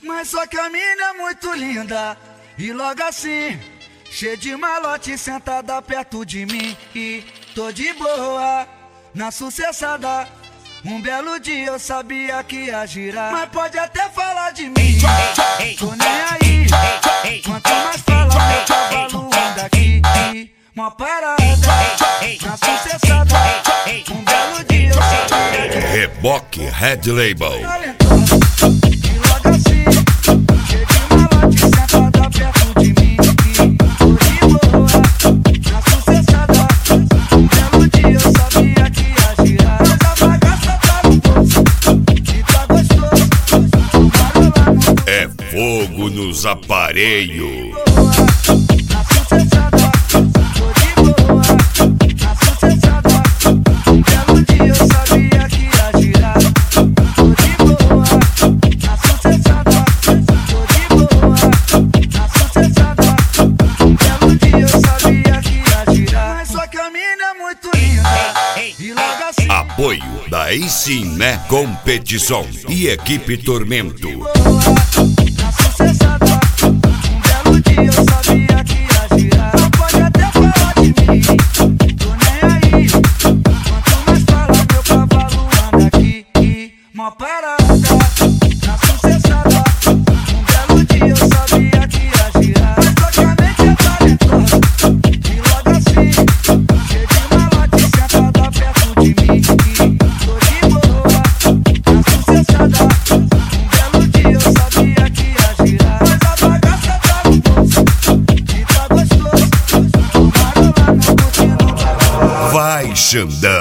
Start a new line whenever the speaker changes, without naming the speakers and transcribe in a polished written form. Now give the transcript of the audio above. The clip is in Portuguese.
Mas só que a mina é muito linda. E logo assim, cheia de malote, sentada perto de mim. E tô de boa, na sucessada. Um belo dia eu sabia que ia girar. Mas pode até falar de mim, tô nem aí. Quanto mais fala, meu cavalo anda aqui. Uma parada, na sucessada. Um belo dia eu sabia que
Reboque Red Label.
e logo assim, cheia de malote, sentada perto de mim. Tô de boa, na sucessada. Um belo dia eu sabia que ia girar. Mas a bagaça tá no bolso, e tá gostoso.
É fogo nos aparelhos.
Na sucessada, tô de boa, na sucessada. Um belo dia eu sabia que ia girar. Tô de boa, na sucessada. Tô de boa, na sucessada. Um belo dia eu sabia que ia girar. Mas só que a mina é muito linda. E logo assim,
Apoio da Ensiné Competição e Equipe Tormento.
na sucessada. Um belo dia eu sabia que ia girar. Não pode até falar de mim, tô nem aí. Quanto mais fala, meu cavalo anda aqui. Mó parada, na sucessada. Um belo dia eu sabia que ia girar. Mas só que a mente é talentosa. E logo assim, cheia de malote, sentada perto de mim. Tô de boa, na sucessada. Um belo dia eu sabia que ia girar. Mas a bagaça tá no bolso, e tá gostoso. Tomaram lá no curtindo.
Vai, Xandão.